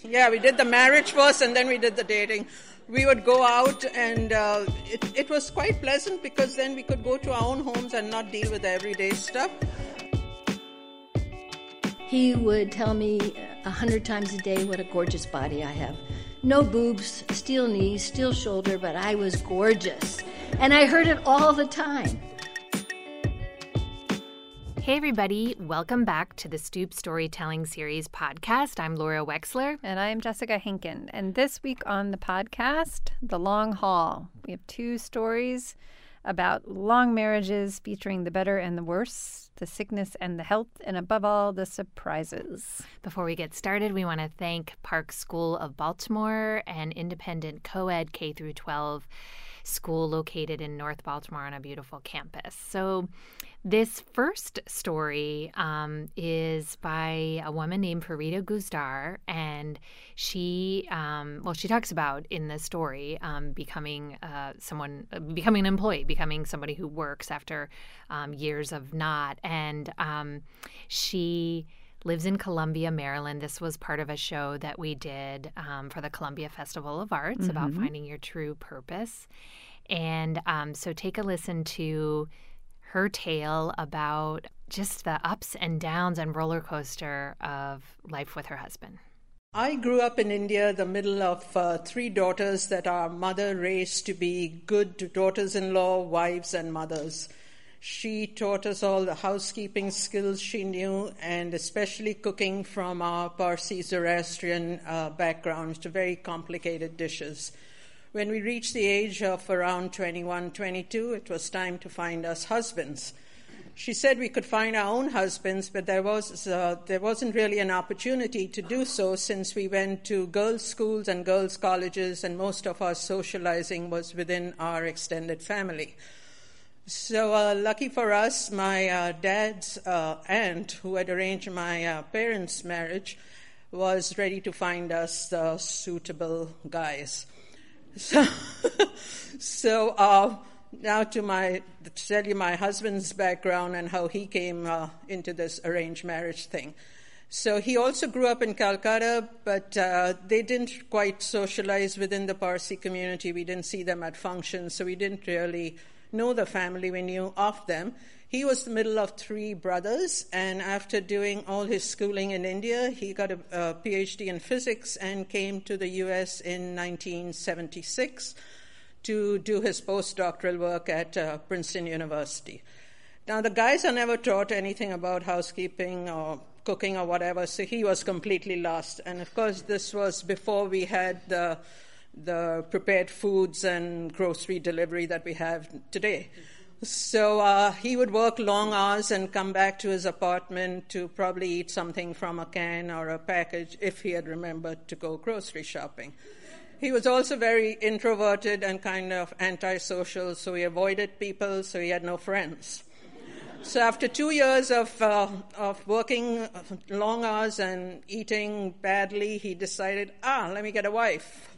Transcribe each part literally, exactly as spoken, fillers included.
Yeah, we did the marriage first and then we did the dating. We would go out and uh, it, it was quite pleasant because then we could go to our own homes and not deal with the everyday stuff. He would tell me a hundred times a day what a gorgeous body I have. No boobs, steel knees, steel shoulder, but I was gorgeous. And I heard it all the time. Hey everybody, welcome back to the Stoop Storytelling Series podcast. I'm Laura Wexler. And I'm Jessica Hinken. And this week on the podcast, The Long Haul. We have two stories about long marriages featuring the better and the worse, the sickness and the health, and above all, the surprises. Before we get started, we want to thank Park School of Baltimore, an independent co-ed K through twelve school located in North Baltimore on a beautiful campus. So this first story um, is by a woman named Farida Guzdar, and she, um, well, she talks about in the story um, becoming uh, someone, uh, becoming an employee, becoming somebody who works after um, years of not, and um, she lives in Columbia, Maryland. This was part of a show that we did um, for the Columbia Festival of Arts mm-hmm. about finding your true purpose. And um, so take a listen to her tale about just the ups and downs and roller coaster of life with her husband. I grew up in India, the middle of uh, three daughters that our mother raised to be good daughters-in-law, wives, and mothers. She taught us all the housekeeping skills she knew, and especially cooking from our Parsi Zoroastrian uh, background, which are very complicated dishes. When we reached the age of around twenty-one, twenty-two, it was time to find us husbands. She said we could find our own husbands, but there was uh, there wasn't really an opportunity to do so since we went to girls' schools and girls' colleges, and most of our socializing was within our extended family. So uh, lucky for us, my uh, dad's uh, aunt, who had arranged my uh, parents' marriage, was ready to find us uh, suitable guys. So, so uh, now to my to tell you my husband's background and how he came uh, into this arranged marriage thing. So he also grew up in Calcutta, but uh, they didn't quite socialize within the Parsi community. We didn't see them at functions, so we didn't really know the family. We knew of them. He was the middle of three brothers, and after doing all his schooling in India, he got a, a P H D in physics and came to the U S in nineteen seventy-six to do his postdoctoral work at uh, Princeton University. Now, the guys are never taught anything about housekeeping or cooking or whatever, so he was completely lost. And, of course, this was before we had the, the prepared foods and grocery delivery that we have today. So uh, he would work long hours and come back to his apartment to probably eat something from a can or a package if he had remembered to go grocery shopping. He was also very introverted and kind of antisocial, so he avoided people, so he had no friends. So after two years of uh, of working long hours and eating badly, he decided, ah, let me get a wife.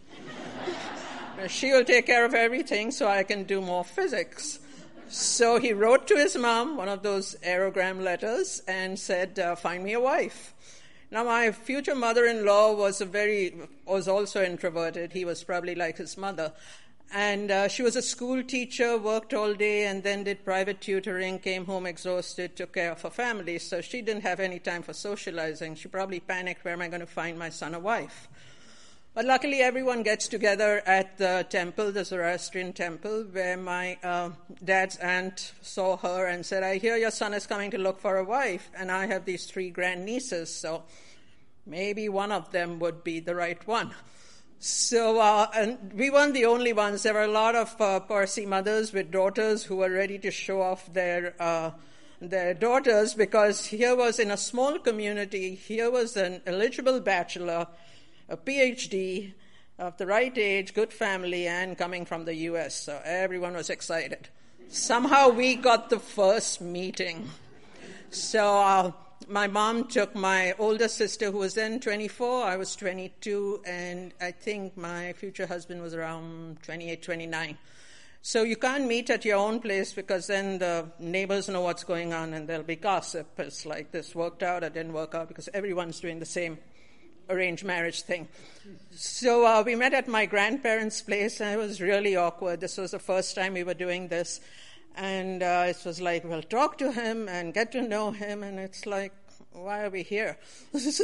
She will take care of everything so I can do more physics. So he wrote to his mom, one of those aerogram letters, and said, uh, find me a wife. Now, my future mother-in-law was a very, was also introverted. He was probably like his mother. And uh, she was a school teacher, worked all day, and then did private tutoring, came home exhausted, took care of her family. So she didn't have any time for socializing. She probably panicked, where am I going to find my son a wife? But luckily, everyone gets together at the temple, the Zoroastrian temple, where my uh, dad's aunt saw her and said, I hear your son is coming to look for a wife, and I have these three grandnieces, so maybe one of them would be the right one. So, uh, and we weren't the only ones. There were a lot of uh, Parsi mothers with daughters who were ready to show off their uh, their daughters, because here was, in a small community, here was an eligible bachelor, a P H D, of the right age, good family, and coming from the U S. So everyone was excited. Somehow we got the first meeting. So uh, my mom took my older sister, who was then twenty-four, I was twenty-two, and I think my future husband was around twenty-eight, twenty-nine. So you can't meet at your own place, because then the neighbors know what's going on and there'll be gossip. It's like, this worked out or didn't work out, because everyone's doing the same arranged marriage thing. So uh, we met at my grandparents' place, and it was really awkward. This was the first time we were doing this. And uh, it was like, well, talk to him and get to know him. And it's like, why are we here? So,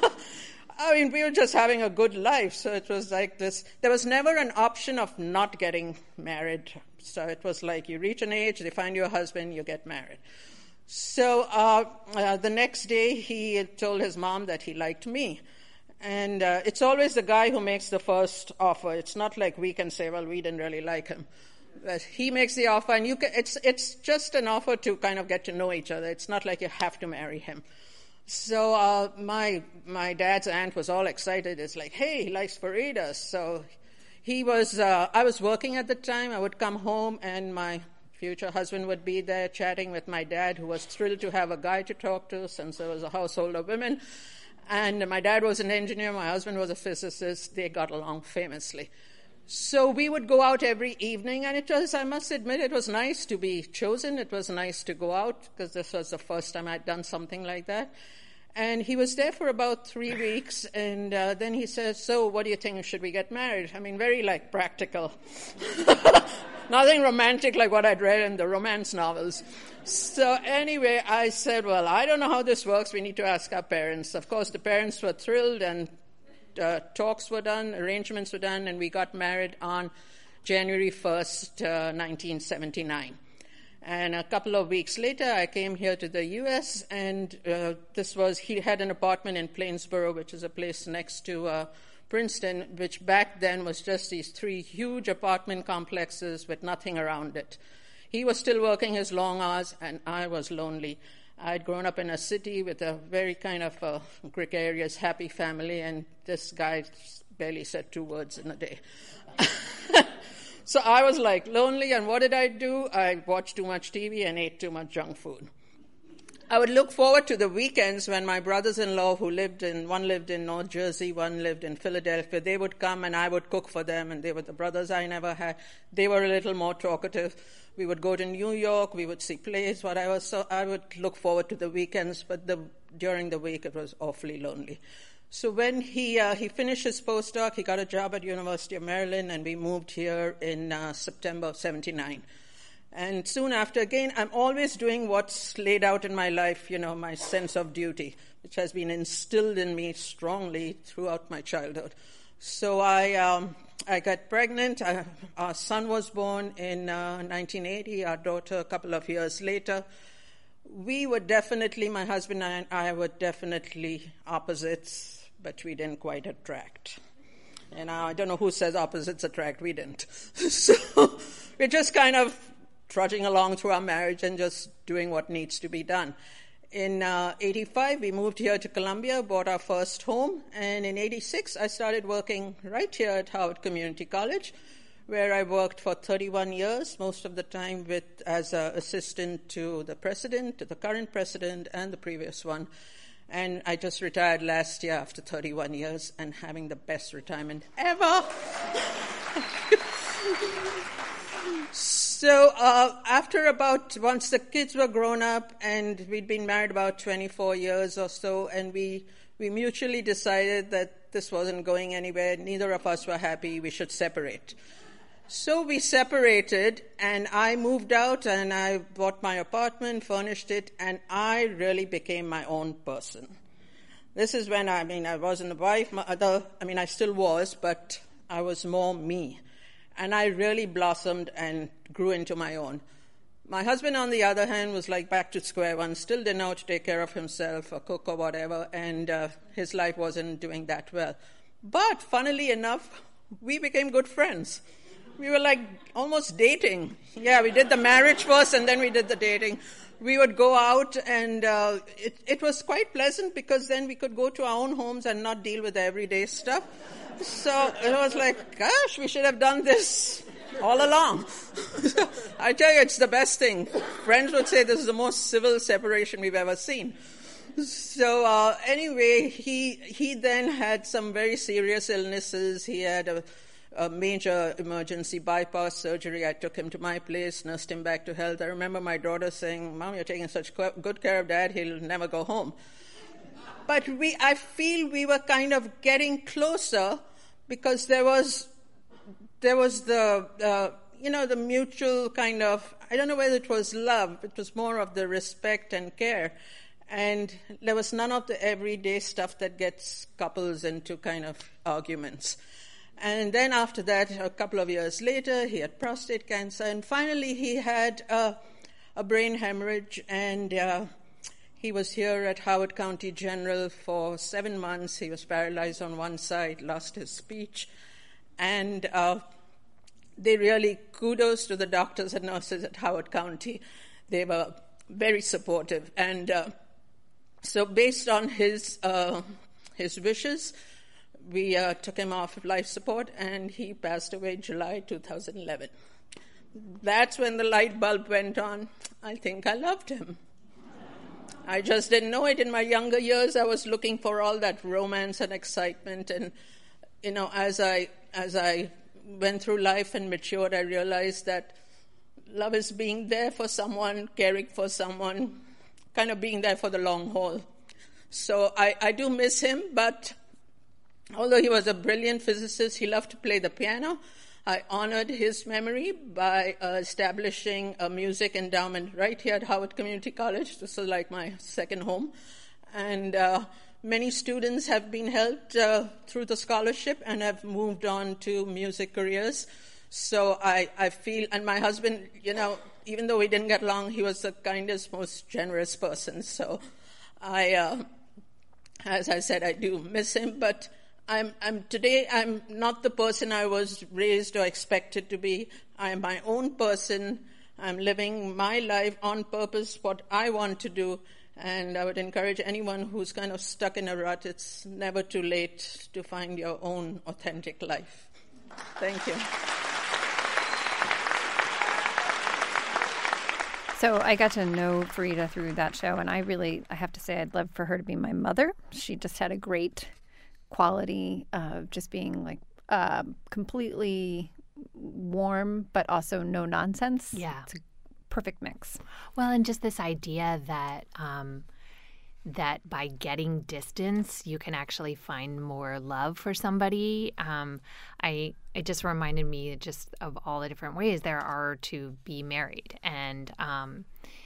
I mean, we were just having a good life. So it was like this. There was never an option of not getting married. So it was like you reach an age, they find you a husband, you get married. So uh, uh, the next day, he told his mom that he liked me. And uh, it's always the guy who makes the first offer. It's not like we can say, well, we didn't really like him. But he makes the offer, and you can, it's it's just an offer to kind of get to know each other. It's not like you have to marry him. So uh, my my dad's aunt was all excited. It's like, hey, he likes Farida. So he was. Uh, I was working at the time. I would come home, and my future husband would be there chatting with my dad, who was thrilled to have a guy to talk to, since there was a household of women. And my dad was an engineer. My husband was a physicist. They got along famously. So we would go out every evening, and it was, I must admit, it was nice to be chosen. It was nice to go out, because this was the first time I'd done something like that. And he was there for about three weeks, and uh, then he says, so what do you think, should we get married? I mean, very, like, practical. Nothing romantic like what I'd read in the romance novels. So anyway, I said, well, I don't know how this works. We need to ask our parents. Of course, the parents were thrilled, and Uh, talks were done, arrangements were done, and we got married on January first, uh, nineteen seventy-nine. And a couple of weeks later, I came here to the U S, and uh, this was, he had an apartment in Plainsboro, which is a place next to uh, Princeton, which back then was just these three huge apartment complexes with nothing around it. He was still working his long hours, and I was lonely. I'd grown up in a city with a very kind of uh, gregarious, happy family, and this guy barely said two words in a day. So I was like lonely, and what did I do? I watched too much T V and ate too much junk food. I would look forward to the weekends when my brothers-in-law, who lived in, one lived in North Jersey, one lived in Philadelphia, they would come and I would cook for them, and they were the brothers I never had. They were a little more talkative. We would go to New York, we would see plays, whatever. So I would look forward to the weekends, but the, during the week it was awfully lonely. So when he uh, he finished his postdoc, he got a job at University of Maryland, and we moved here in uh, September of seventy-nine. And soon after, again, I'm always doing what's laid out in my life, you know, my sense of duty, which has been instilled in me strongly throughout my childhood. So I um, I got pregnant. I, our son was born in uh, nineteen eighty, our daughter a couple of years later. We were definitely, my husband and I were definitely opposites, but we didn't quite attract. And I don't know who says opposites attract. We didn't. So we're just kind of trudging along through our marriage and just doing what needs to be done. In uh, eighty-five, we moved here to Columbia, bought our first home, and in eighty-six, I started working right here at Howard Community College, where I worked for thirty-one years, most of the time with as an assistant to the president, to the current president, and the previous one. And I just retired last year after thirty-one years and having the best retirement ever. So uh, after about, once the kids were grown up, and we'd been married about twenty-four years or so, and we, we mutually decided that this wasn't going anywhere. Neither of us were happy. We should separate. So we separated, and I moved out, and I bought my apartment, furnished it, and I really became my own person. This is when, I mean, I wasn't a wife, mother, I mean, I still was, but I was more me. And I really blossomed and grew into my own. My husband, on the other hand, was like back to square one, still didn't know how to take care of himself or cook or whatever, and uh, his life wasn't doing that well. But funnily enough, we became good friends. We were like almost dating. Yeah, we did the marriage first, and then we did the dating. We would go out, and uh, it, it was quite pleasant, because then we could go to our own homes and not deal with the everyday stuff. So it was like, gosh, we should have done this all along. I tell you, it's the best thing. Friends would say this is the most civil separation we've ever seen. So uh, anyway, he he then had some very serious illnesses. He had a, a major emergency bypass surgery. I took him to my place, nursed him back to health. I remember my daughter saying, Mom, you're taking such good care of Dad, he'll never go home. but we, I feel we were kind of getting closer because there was, there was the, uh, you know, the mutual kind of, I don't know whether it was love, it was more of the respect and care. And there was none of the everyday stuff that gets couples into kind of arguments. And then after that, a couple of years later, he had prostate cancer. And finally, he had uh, a brain hemorrhage. And uh, he was here at Howard County General for seven months. He was paralyzed on one side, lost his speech. And uh, they really, kudos to the doctors and nurses at Howard County. They were very supportive. And uh, so based on his uh, his wishes, we uh, took him off of life support, and he passed away July two thousand eleven. That's when the light bulb went on. I think I loved him. I just didn't know it. In my younger years, I was looking for all that romance and excitement. And, you know, as I as I went through life and matured, I realized that love is being there for someone, caring for someone, kind of being there for the long haul. So I, I do miss him, but although he was a brilliant physicist, he loved to play the piano. I honored his memory by uh, establishing a music endowment right here at Howard Community College. This is like my second home. And uh, many students have been helped uh, through the scholarship and have moved on to music careers. So I, I feel, and my husband, you know, even though we didn't get along, he was the kindest, most generous person. So I, uh, as I said, I do miss him, but I'm, I'm today I'm not the person I was raised or expected to be. I'm my own person. I'm living my life on purpose, what I want to do. And I would encourage anyone who's kind of stuck in a rut, it's never too late to find your own authentic life. Thank you. So I got to know Farida through that show, and I really, I have to say, I'd love for her to be my mother. She just had a great quality of just being like uh, completely warm, but also no nonsense. Yeah. It's a perfect mix. Well, and just this idea that um, that by getting distance, you can actually find more love for somebody. Um, I it just reminded me just of all the different ways there are to be married, and um,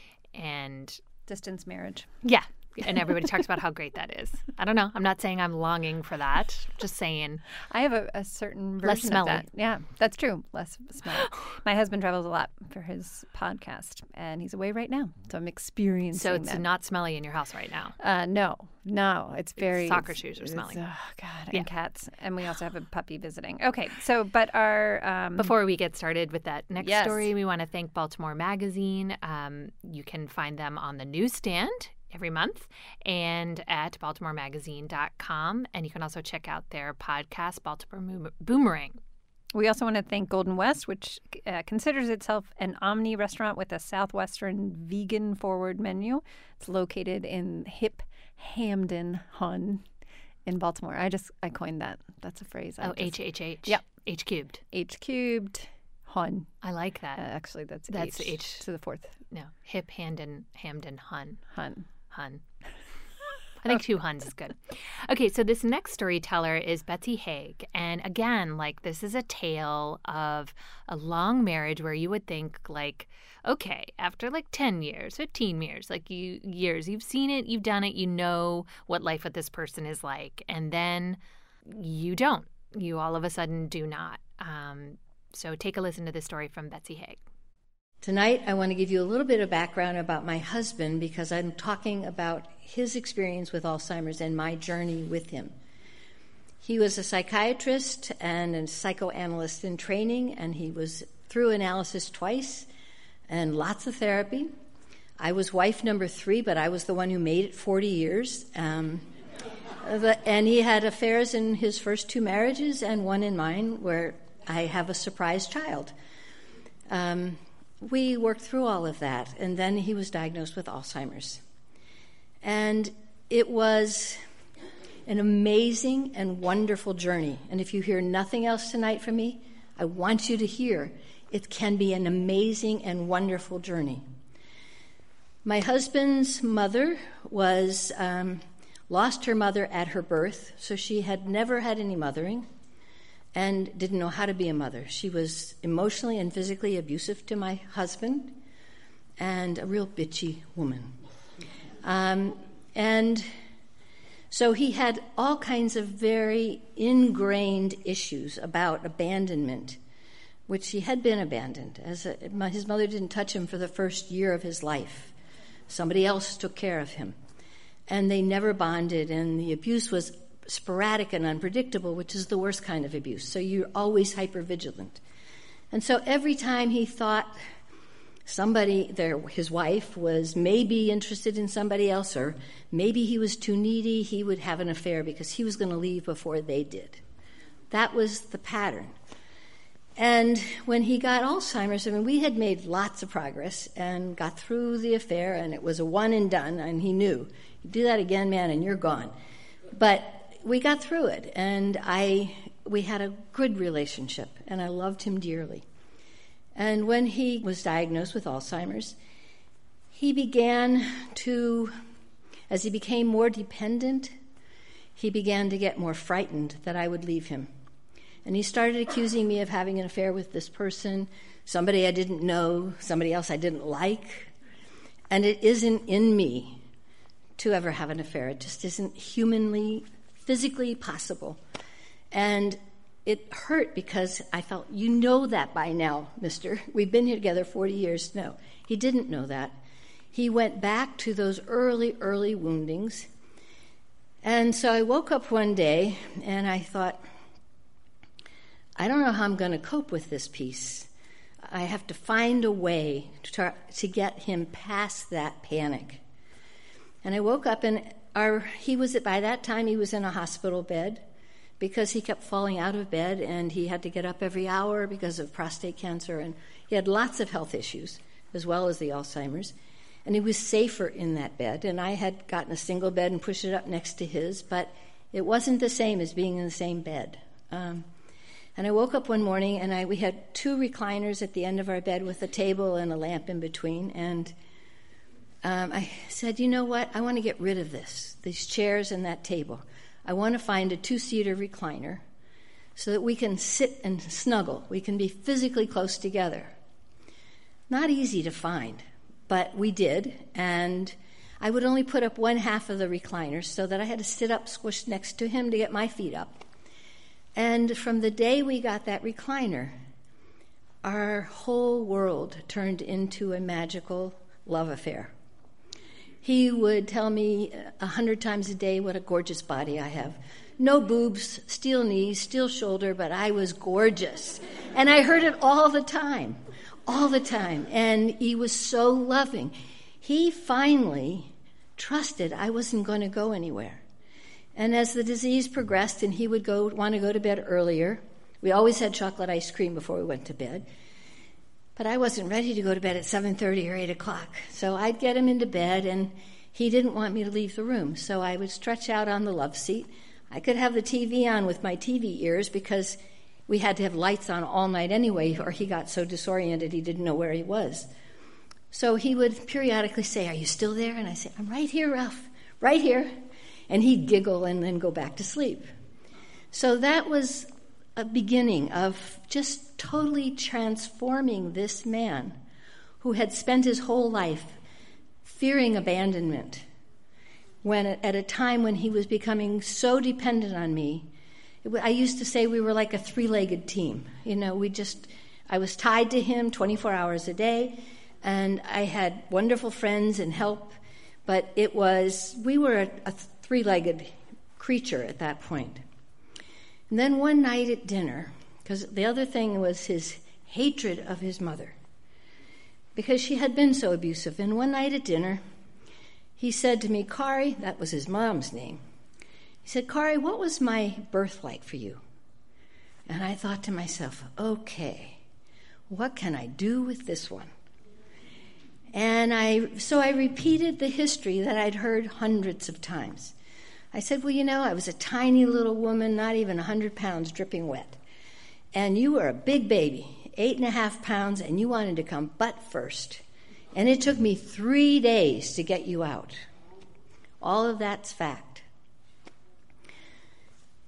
and distance marriage. Yeah. And everybody talks about how great that is. I don't know. I'm not saying I'm longing for that. Just saying. I have a, a certain version less smelly. of that. Yeah, that's true. Less smelly. My husband travels a lot for his podcast, and he's away right now, so I'm experiencing So it's that. not smelly in your house right now? Uh, no, no. It's very... Soccer shoes are it's- smelling. Oh, God. Yeah. And cats. And we also have a puppy visiting. Okay, so, but our... Um, Before we get started with that next Yes. story, we want to thank Baltimore Magazine. Um, you can find them on the newsstand every month and at baltimore magazine dot com. And you can also check out their podcast, Baltimore Mo- Boomerang. We also want to thank Golden West, which uh, considers itself an omni restaurant with a Southwestern vegan-forward menu. It's located in hip Hamden, Hun, in Baltimore. I just, I coined that. That's a phrase. I Oh, just- H H H. Yep. H cubed. H cubed, Hun. I like Uh, that. actually, that's, That's H, H. to the fourth. No, hip, Hamden, Hamden, Hun. Hun. Hun. I think two Huns is good. Okay, so this next storyteller is Betsy Haig. And again, like, this is a tale of a long marriage where you would think, like, okay, after like ten years, fifteen years, like you years, you've seen it, you've done it, you know what life with this person is like. And then you don't. You all of a sudden do not. Um, so take a listen to this story from Betsy Haig. Tonight, I want to give you a little bit of background about my husband because I'm talking about his experience with Alzheimer's and my journey with him. He was a psychiatrist and a psychoanalyst in training, and he was through analysis twice and lots of therapy. I was wife number three, but I was the one who made it forty years. Um, the, and he had affairs in his first two marriages and one in mine where I have a surprise child. Um, We worked through all of that, and then he was diagnosed with Alzheimer's. And it was an amazing and wonderful journey. And if you hear nothing else tonight from me, I want you to hear it can be an amazing and wonderful journey. My husband's mother was um, lost her mother at her birth, so she had never had any mothering and didn't know how to be a mother. She was emotionally and physically abusive to my husband and a real bitchy woman. Um, and so he had all kinds of very ingrained issues about abandonment, which he had been abandoned. As a, my, his mother didn't touch him for the first year of his life. Somebody else took care of him. And they never bonded, and the abuse was sporadic and unpredictable, which is the worst kind of abuse. So you're always hypervigilant. And so every time he thought somebody, their, his wife, was maybe interested in somebody else, or maybe he was too needy, he would have an affair because he was going to leave before they did. That was the pattern. And when he got Alzheimer's, I mean, we had made lots of progress and got through the affair, and it was a one and done, and he knew, you do that again, man, and you're gone. But we got through it, and I we had a good relationship, and I loved him dearly. And when he was diagnosed with Alzheimer's, he began to, as he became more dependent, he began to get more frightened that I would leave him. And he started accusing me of having an affair with this person, somebody I didn't know, somebody else I didn't like. And it isn't in me to ever have an affair. It just isn't humanly, physically possible. And it hurt because I felt, you know that by now, mister. We've been here together forty years. No, he didn't know that. He went back to those early, early woundings. And so I woke up one day and I thought, I don't know how I'm going to cope with this piece. I have to find a way to, try, to get him past that panic. And I woke up and our, he was, by that time, he was in a hospital bed because he kept falling out of bed and he had to get up every hour because of prostate cancer. And he had lots of health issues as well as the Alzheimer's. And he was safer in that bed. And I had gotten a single bed and pushed it up next to his, but it wasn't the same as being in the same bed. Um, And I woke up one morning, and I we had two recliners at the end of our bed with a table and a lamp in between. And um, I said, you know what? I want to get rid of this, these chairs and that table. I want to find a two-seater recliner so that we can sit and snuggle. We can be physically close together. Not easy to find, but we did. And I would only put up one half of the recliner so that I had to sit up squished next to him to get my feet up. And from the day we got that recliner, our whole world turned into a magical love affair. He would tell me a hundred times a day what a gorgeous body I have. No boobs, steel knees, steel shoulder, but I was gorgeous. And I heard it all the time, all the time. And he was so loving. He finally trusted I wasn't going to go anywhere. And as the disease progressed and he would go want to go to bed earlier, we always had chocolate ice cream before we went to bed, but I wasn't ready to go to bed at seven thirty or eight o'clock. So I'd get him into bed, and he didn't want me to leave the room. So I would stretch out on the love seat. I could have the T V on with my T V ears because we had to have lights on all night anyway, or he got so disoriented he didn't know where he was. So he would periodically say, "Are you still there?" And I say, "I'm right here, Ralph, right here." And he'd giggle and then go back to sleep. So that was a beginning of just totally transforming this man who had spent his whole life fearing abandonment, when at a time when he was becoming so dependent on me. I used to say we were like a three-legged team. You know, we just, I was tied to him twenty-four hours a day, and I had wonderful friends and help, but it was, we were a, a three-legged creature at that point. And then one night at dinner, because the other thing was his hatred of his mother, because she had been so abusive. And one night at dinner, he said to me, "Kari," that was his mom's name, he said, "Kari, what was my birth like for you?" And I thought to myself, okay, what can I do with this one? And I, so I repeated the history that I'd heard hundreds of times. I said, "Well, you know, I was a tiny little woman, not even one hundred pounds, dripping wet. And you were a big baby, eight and a half pounds, and you wanted to come butt first. And it took me three days to get you out. All of that's fact."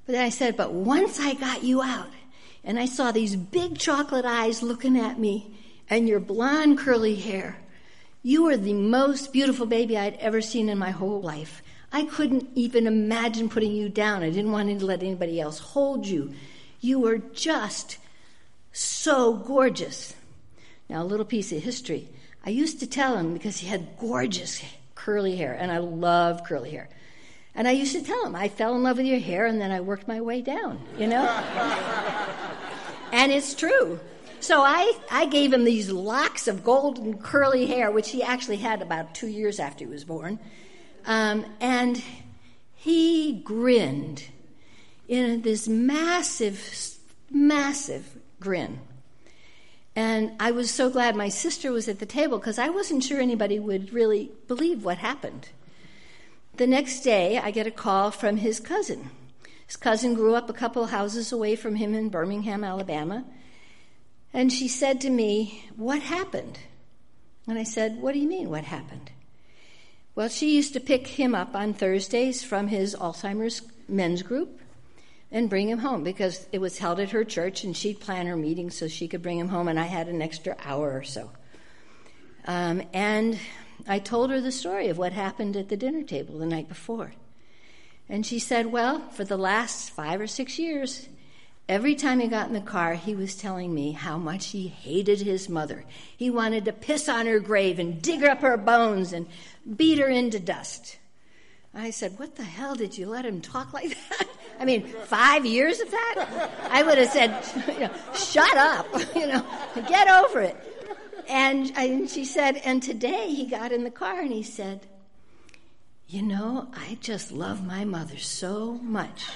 But then I said, but once I got you out, and I saw these big chocolate eyes looking at me, and your blonde curly hair, you were the most beautiful baby I'd ever seen in my whole life. I couldn't even imagine putting you down. I didn't want to let anybody else hold you. You were just so gorgeous. Now, a little piece of history. I used to tell him, because he had gorgeous curly hair, and I love curly hair. And I used to tell him, I fell in love with your hair, and then I worked my way down, you know? And it's true. So I, I gave him these locks of golden curly hair, which he actually had about two years after he was born. Um, and he grinned in this massive, massive grin. And I was so glad my sister was at the table, because I wasn't sure anybody would really believe what happened. The next day, I get a call from his cousin. His cousin grew up a couple houses away from him in Birmingham, Alabama. And she said to me, what happened? And I said, what do you mean, what happened? Well, she used to pick him up on Thursdays from his Alzheimer's men's group and bring him home, because it was held at her church, and she'd plan her meetings so she could bring him home, and I had an extra hour or so. Um, and I told her the story of what happened at the dinner table the night before. And she said, well, for the last five or six years, every time he got in the car, he was telling me how much he hated his mother. He wanted to piss on her grave and dig up her bones and beat her into dust. I said, what the hell did you let him talk like that? I mean, five years of that? I would have said, you know, shut up, you know, get over it. And, I, and she said, and today he got in the car and he said, you know, I just love my mother so much.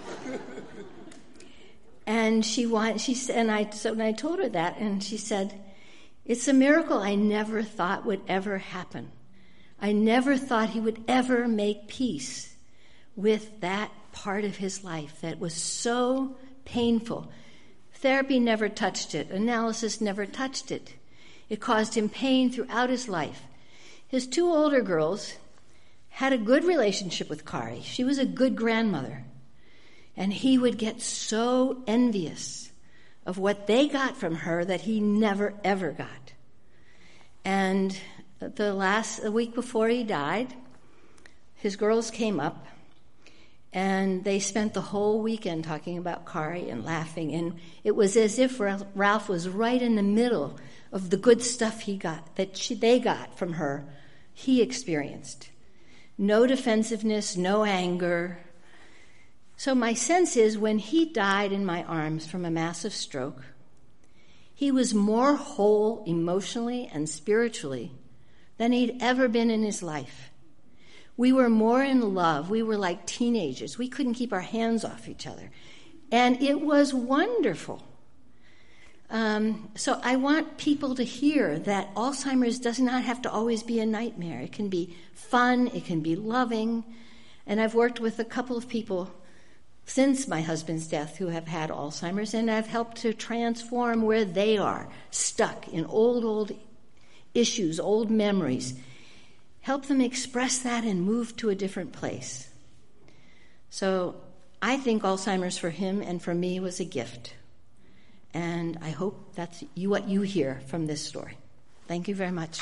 And she want, she said, and I so and I told her that, and she said, it's a miracle I never thought would ever happen. I never thought he would ever make peace with that part of his life that was so painful. Therapy never touched it. Analysis never touched it. It caused him pain throughout his life. His two older girls had a good relationship with Kari. She was a good grandmother. And he would get so envious of what they got from her that he never, ever got. And the last a week before he died, his girls came up, and they spent the whole weekend talking about Kari and laughing. And it was as if Ralph was right in the middle of the good stuff he got, that she, they got from her, he experienced. No defensiveness, no anger. So my sense is when he died in my arms from a massive stroke, he was more whole emotionally and spiritually than he'd ever been in his life. We were more in love. We were like teenagers. We couldn't keep our hands off each other. And it was wonderful. Um, so I want people to hear that Alzheimer's does not have to always be a nightmare. It can be fun. It can be loving. And I've worked with a couple of people since my husband's death who have had Alzheimer's, and I've helped to transform where they are, stuck in old, old issues, old memories. Help them express that and move to a different place. So I think Alzheimer's for him and for me was a gift. And I hope that's you, what you hear from this story. Thank you very much.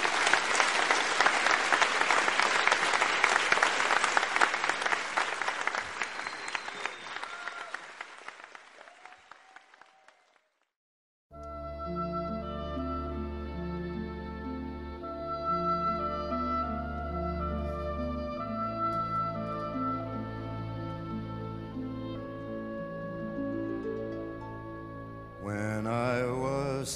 When I was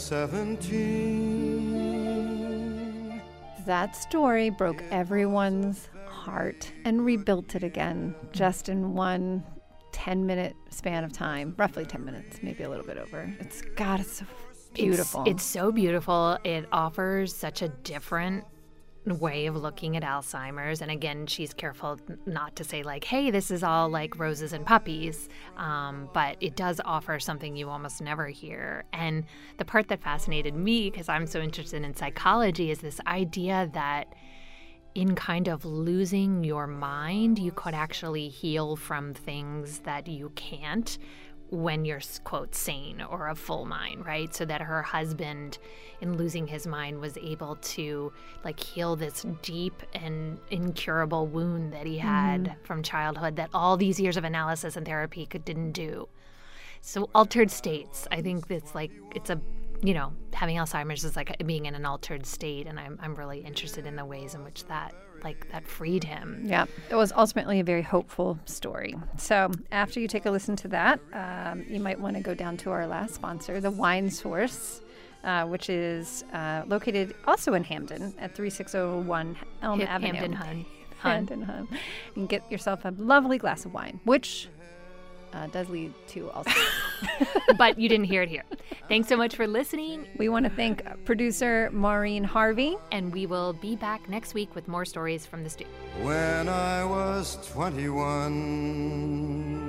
seventeen. That story broke everyone's heart and rebuilt it again just in one ten-minute span of time, roughly ten minutes, maybe a little bit over. It's, God, it's so beautiful. It's, it's so beautiful. It offers such a different way of looking at Alzheimer's. And again, she's careful not to say like, hey, this is all like roses and puppies. Um, but it does offer something you almost never hear. And the part that fascinated me, because I'm so interested in psychology, is this idea that in kind of losing your mind, you could actually heal from things that you can't when you're, quote, sane or a full mind, right? So that her husband, in losing his mind, was able to like heal this deep and incurable wound that he had mm-hmm. from childhood that all these years of analysis and therapy could didn't do. So altered states, I think it's like, it's a, you know, having Alzheimer's is like being in an altered state, and I'm I'm really interested in the ways in which that, like, that freed him. Yeah, it was ultimately a very hopeful story. So after you take a listen to that, um, you might want to go down to our last sponsor, the Wine Source, uh, which is uh, located also in Hamden at thirty-six oh one Elm H- Avenue. Hamden Hun. Hamden Hun. And get yourself a lovely glass of wine, which uh, does lead to Alzheimer's. But you didn't hear it here. Thanks so much for listening. We want to thank producer Maureen Harvey. And we will be back next week with more stories from the studio. When I was twenty-one